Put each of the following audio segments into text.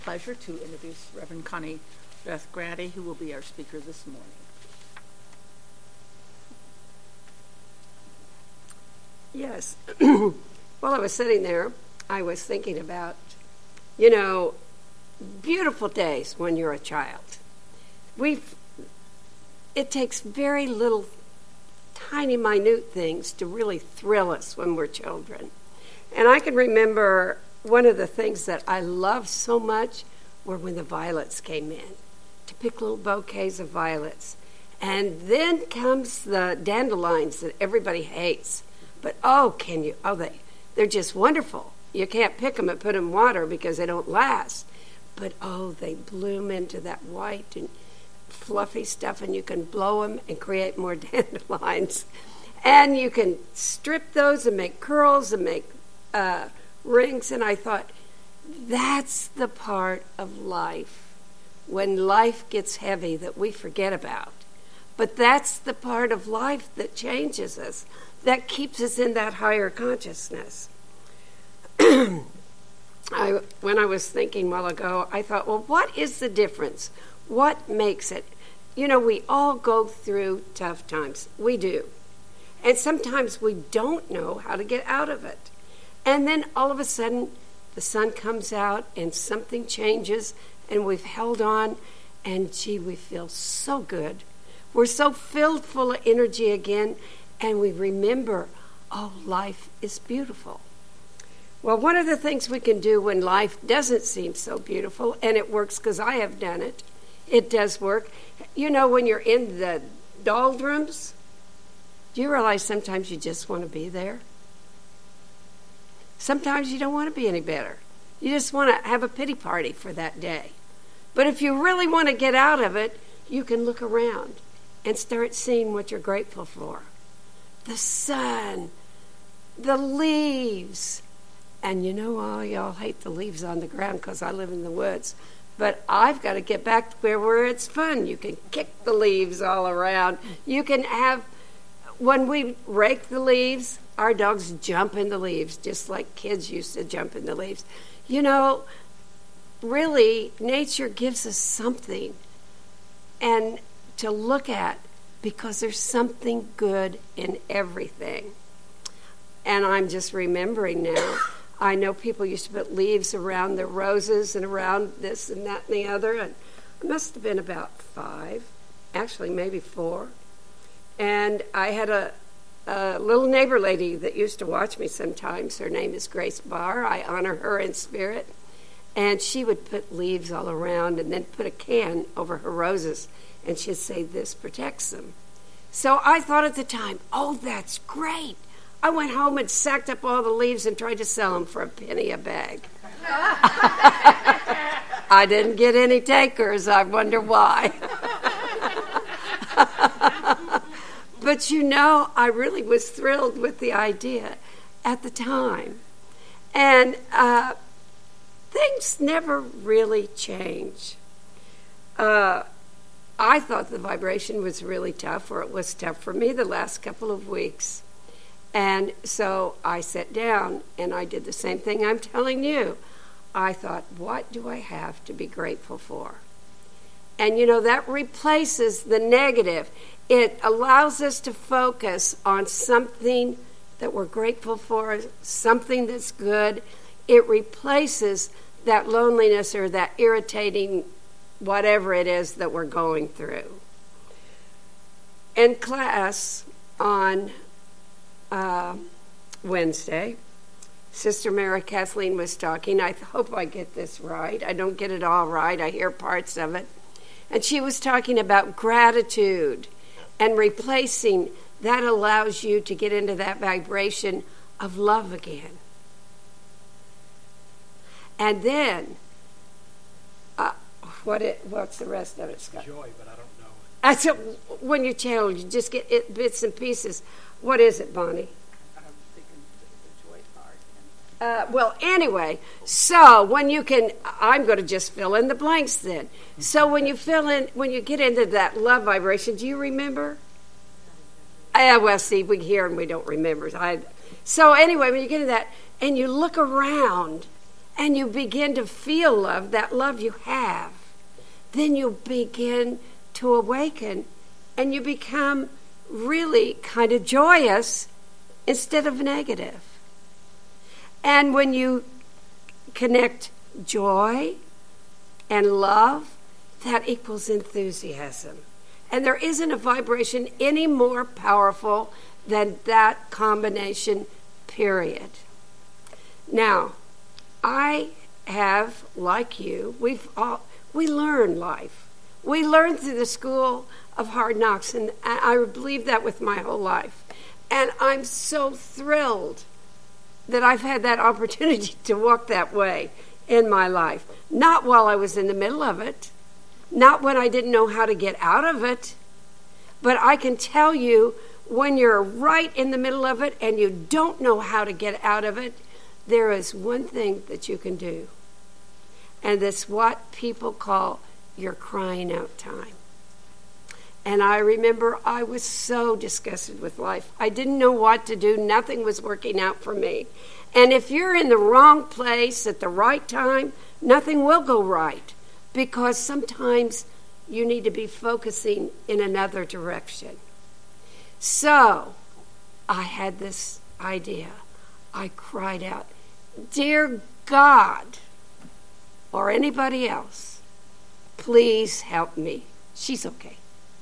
Pleasure to introduce Reverend Connie Beth Grady, who will be our speaker this morning. Yes. While I was sitting there, I was thinking about, beautiful days when you're a child. It takes very little, tiny, minute things to really thrill us when we're children. And I can remember one of the things that I loved so much were when the violets came in, to pick little bouquets of violets. And then comes the dandelions that everybody hates. But they're just wonderful. You can't pick them and put them in water because they don't last. But they bloom into that white and fluffy stuff, and you can blow them and create more dandelions. And you can strip those and make curls and make rings. And I thought, that's the part of life when life gets heavy that we forget about. But that's the part of life that changes us, that keeps us in that higher consciousness. When I was thinking a while ago, I thought, well, what is the difference? What makes it? We all go through tough times. We do. And sometimes we don't know how to get out of it. And then all of a sudden, the sun comes out and something changes, and we've held on, and we feel so good. We're so filled full of energy again, and we remember, life is beautiful. Well, one of the things we can do when life doesn't seem so beautiful, and it works because I have done it, it does work. When you're in the doldrums, do you realize sometimes you just want to be there? Sometimes you don't want to be any better. You just want to have a pity party for that day. But if you really want to get out of it, you can look around and start seeing what you're grateful for. The sun, the leaves. And y'all hate the leaves on the ground because I live in the woods. But I've got to get back to where it's fun. You can kick the leaves all around. You can when we rake the leaves, our dogs jump in the leaves, just like kids used to jump in the leaves. Really, nature gives us something and to look at, because there's something good in everything. And I'm just remembering now, I know people used to put leaves around their roses and around this and that and the other, and I must have been about 5, actually maybe 4. And I had a little neighbor lady that used to watch me sometimes. Her name is Grace Barr. I honor her in spirit. And she would put leaves all around and then put a can over her roses, and she'd say, "This protects them." So I thought at the time, that's great. I went home and sacked up all the leaves and tried to sell them for a penny a bag. I didn't get any takers. I wonder why. But I really was thrilled with the idea at the time. And things never really change. I thought the vibration was really tough, or it was tough for me the last couple of weeks. And so I sat down and I did the same thing I'm telling you. I thought, what do I have to be grateful for? And that replaces the negative. It allows us to focus on something that we're grateful for, something that's good. It replaces that loneliness or that irritating whatever it is that we're going through. In class on Wednesday, Sister Mary Kathleen was talking. I hope I get this right. I don't get it all right. I hear parts of it. And she was talking about gratitude and replacing that allows you to get into that vibration of love again. And then, what's the rest of it, Scott? Joy, but I don't know. I said, when you channel, you just get it, bits and pieces. What is it, Bonnie? I'm thinking the joy part. Well, anyway, so when you can, I'm going to just fill in the blanks then. So when you get into that love vibration, do you remember? See, we hear and we don't remember. So anyway, when you get into that and you look around and you begin to feel love, that love you have, then you begin to awaken and you become really kind of joyous instead of negative. And when you connect joy and love, that equals enthusiasm. And there isn't a vibration any more powerful than that combination, period. Now, I have, like you, we learn life. We learn through the school of hard knocks, and I believe that with my whole life. And I'm so thrilled that I've had that opportunity to walk that way in my life. Not while I was in the middle of it, not when I didn't know how to get out of it, but I can tell you when you're right in the middle of it and you don't know how to get out of it, there is one thing that you can do. And it's what people call your crying out time. And I remember I was so disgusted with life. I didn't know what to do. Nothing was working out for me. And if you're in the wrong place at the right time, nothing will go right, because sometimes you need to be focusing in another direction. So I had this idea. I cried out, "Dear God," or anybody else, "please help me." She's okay.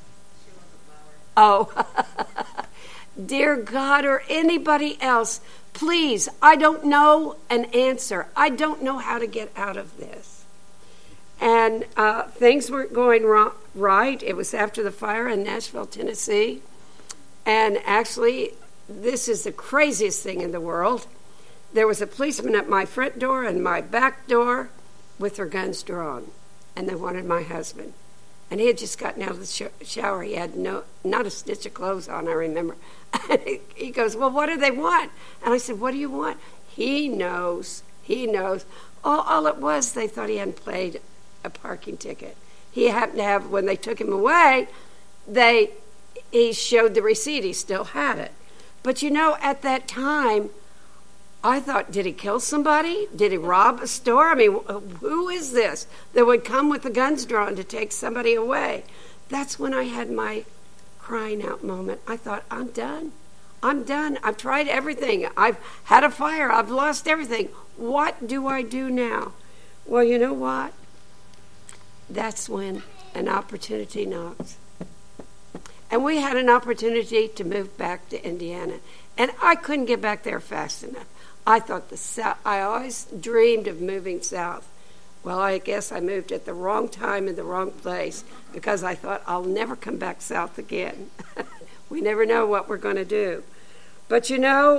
Oh, "Dear God," or anybody else, "please, I don't know an answer. I don't know how to get out of this." And things weren't going right. It was after the fire in Nashville, Tennessee. And actually, this is the craziest thing in the world. There was a policeman at my front door and my back door with their guns drawn, and they wanted my husband. And he had just gotten out of the shower. He had not a stitch of clothes on, I remember. He goes, "Well, what do they want?" And I said, "What do you want?" He knows. All it was, they thought he hadn't paid a parking ticket. He happened to have, when they took him away, he showed the receipt. He still had it. But at that time, I thought, did he kill somebody? Did he rob a store? I mean, who is this that would come with the guns drawn to take somebody away? That's when I had my crying out moment. I thought, I'm done. I've tried everything. I've had a fire. I've lost everything. What do I do now? Well, you know what? That's when an opportunity knocks. And we had an opportunity to move back to Indiana. And I couldn't get back there fast enough. I thought I always dreamed of moving south. Well, I guess I moved at the wrong time in the wrong place, because I thought I'll never come back south again. We never know what we're going to do. But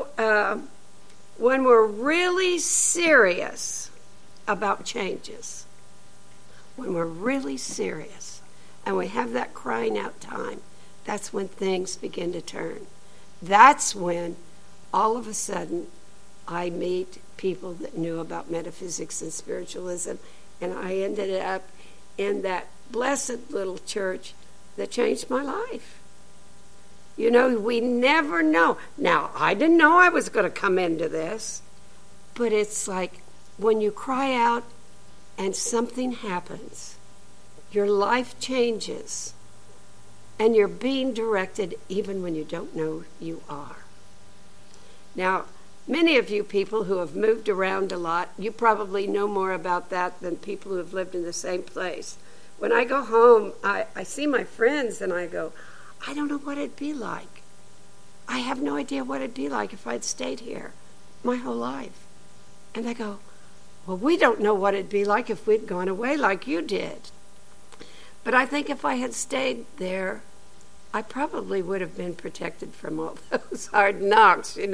when we're really serious about changes, when we're really serious and we have that crying out time, that's when things begin to turn. That's when all of a sudden I meet people that knew about metaphysics and spiritualism, and I ended up in that blessed little church that changed my life. We never know. Now, I didn't know I was going to come into this, but it's like when you cry out and something happens, your life changes, and you're being directed even when you don't know you are. Now, many of you people who have moved around a lot, you probably know more about that than people who have lived in the same place. When I go home, I see my friends and I go, I don't know what it'd be like. I have no idea what it'd be like if I'd stayed here my whole life. And they go, well, we don't know what it'd be like if we'd gone away like you did. But I think if I had stayed there, I probably would have been protected from all those hard knocks, I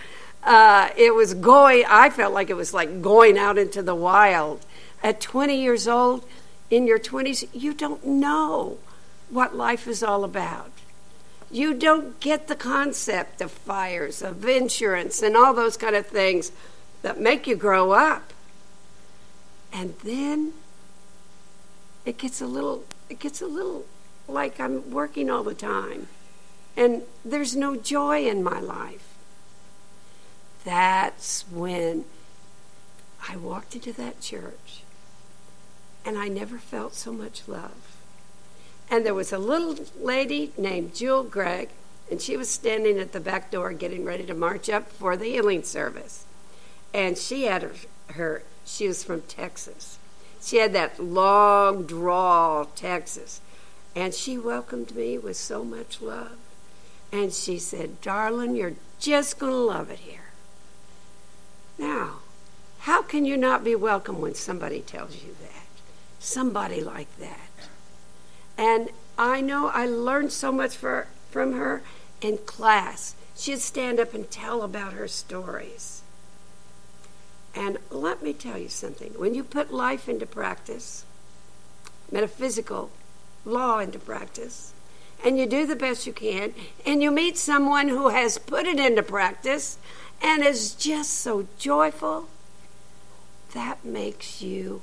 felt like it was like going out into the wild. At 20 years old, in your 20s, you don't know what life is all about. You don't get the concept of fires, of insurance, and all those kind of things that make you grow up. And then it gets a little like I'm working all the time, and there's no joy in my life. That's when I walked into that church, and I never felt so much love. And there was a little lady named Jewel Gregg, and she was standing at the back door getting ready to march up for the healing service. And she had she was from Texas. She had that long drawl, Texas. And she welcomed me with so much love. And she said, "Darling, you're just going to love it here." Now, how can you not be welcome when somebody tells you that? Somebody like that. And I know I learned so much from her in class. She'd stand up and tell about her stories. And let me tell you something. When you put life into practice, metaphysical law into practice, and you do the best you can, and you meet someone who has put it into practice and is just so joyful, that makes you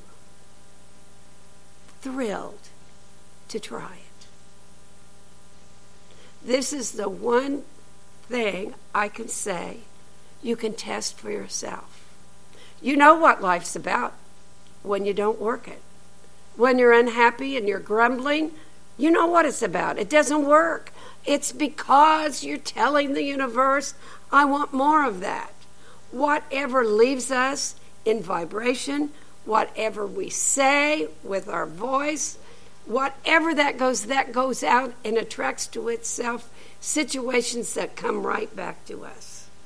thrilled to try it. This is the one thing I can say you can test for yourself. You know what life's about when you don't work it. When you're unhappy and you're grumbling, you know what it's about. It doesn't work. It's because you're telling the universe, I want more of that. Whatever leaves us in vibration, whatever we say with our voice, whatever that goes out and attracts to itself situations that come right back to us.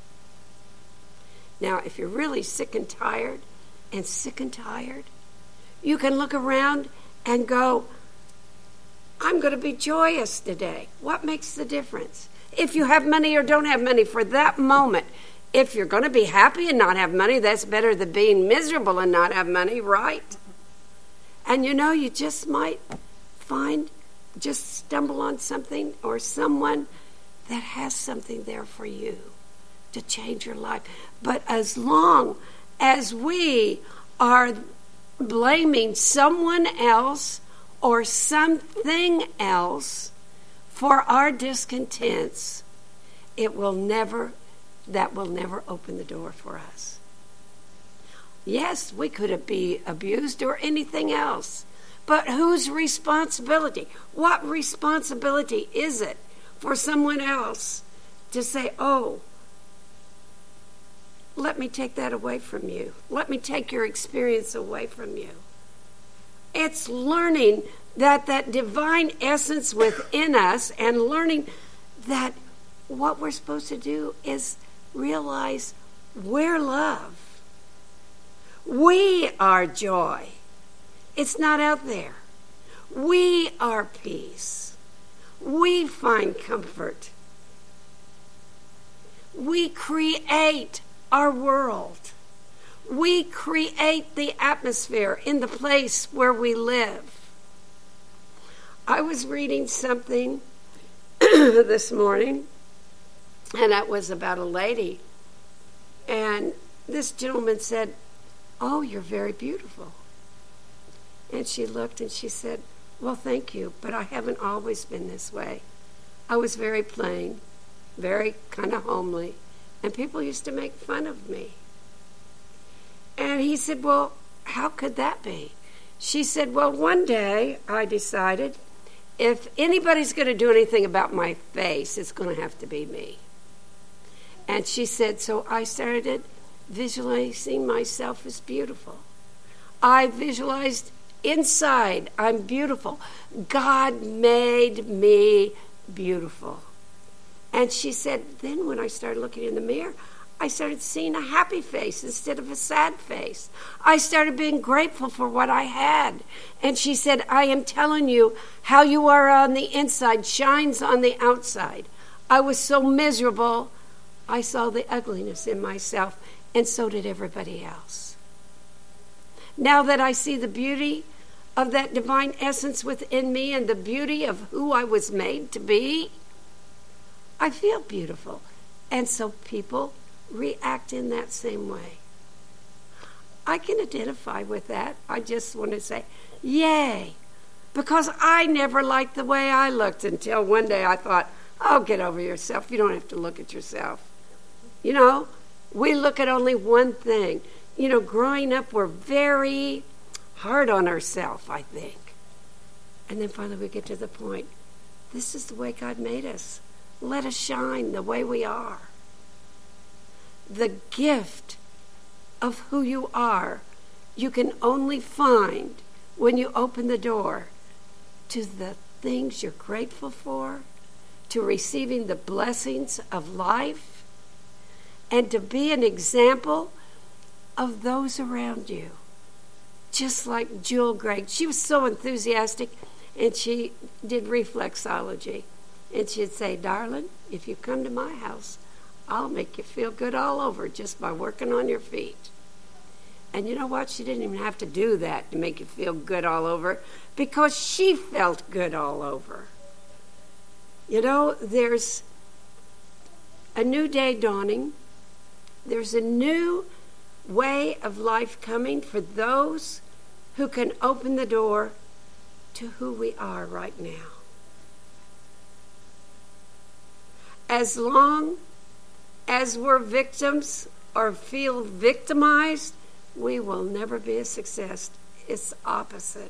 Now, if you're really sick and tired, you can look around and go, I'm going to be joyous today. What makes the difference? If you have money or don't have money for that moment, if you're going to be happy and not have money, that's better than being miserable and not have money, right? And you just might stumble on something or someone that has something there for you to change your life. But as long as we are blaming someone else or something else for our discontents, that will never open the door for us. Yes, we could be abused or anything else, but whose responsibility? What responsibility is it for someone else to say, oh, let me take that away from you. Let me take your experience away from you. It's learning that divine essence within us and learning that what we're supposed to do is realize we're love. We are joy. It's not out there. We are peace. We find comfort. We create our world. We create the atmosphere in the place where we live. I was reading something this morning, and that was about a lady. And this gentleman said, "Oh, you're very beautiful." And she looked and she said, "Well, thank you, but I haven't always been this way. I was very plain, very kind of homely, and people used to make fun of me." And he said, "Well, how could that be?" She said, "Well, one day I decided if anybody's going to do anything about my face, it's going to have to be me." And she said, "So I started visualizing myself as beautiful. I visualized inside I'm beautiful. God made me beautiful." And she said, then when I started looking in the mirror, I started seeing a happy face instead of a sad face. I started being grateful for what I had. And she said, "I am telling you, how you are on the inside shines on the outside. I was so miserable, I saw the ugliness in myself, and so did everybody else. Now that I see the beauty of that divine essence within me and the beauty of who I was made to be, I feel beautiful." And so people react in that same way. I can identify with that. I just want to say, yay, because I never liked the way I looked until one day I thought, oh, get over yourself. You don't have to look at yourself. We look at only one thing. growing up, we're very hard on ourselves, I think. And then finally we get to the point, this is the way God made us. Let us shine the way we are. The gift of who you are, you can only find when you open the door to the things you're grateful for, to receiving the blessings of life, and to be an example of those around you. Just like Jewel Gregg. She was so enthusiastic, and she did reflexology. And she'd say, darling, if you come to my house, I'll make you feel good all over just by working on your feet. And you know what? She didn't even have to do that to make you feel good all over, because she felt good all over. There's a new day dawning. There's a new way of life coming for those who can open the door to who we are right now. As long as we're victims or feel victimized, we will never be a success. It's opposite.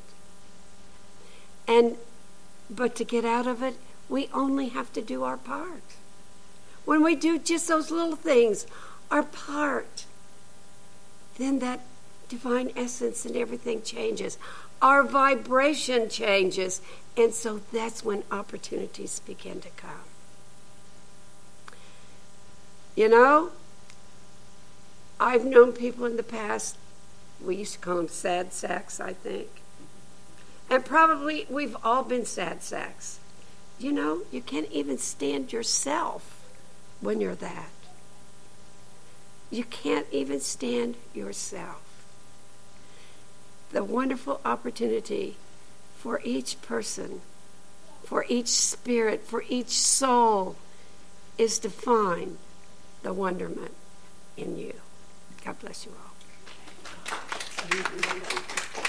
But to get out of it, we only have to do our part. When we do just those little things, our part, then that divine essence and everything changes. Our vibration changes. And so that's when opportunities begin to come. I've known people in the past, we used to call them sad sacks, I think. And probably we've all been sad sacks. You can't even stand yourself when you're that. You can't even stand yourself. The wonderful opportunity for each person, for each spirit, for each soul is to find the wonderment in you. God bless you all.